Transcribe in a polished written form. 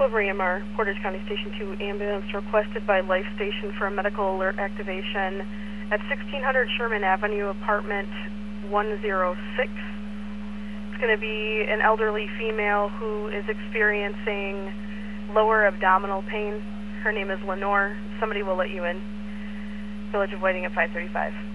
over EMR, Portage County Station 2 ambulance requested by Life Station for a medical alert activation at 1600 Sherman Avenue, apartment 106. It's going to be an elderly female who is experiencing lower abdominal pain. Her name is Lenore. Somebody will let you in. Village of Whiting at 535.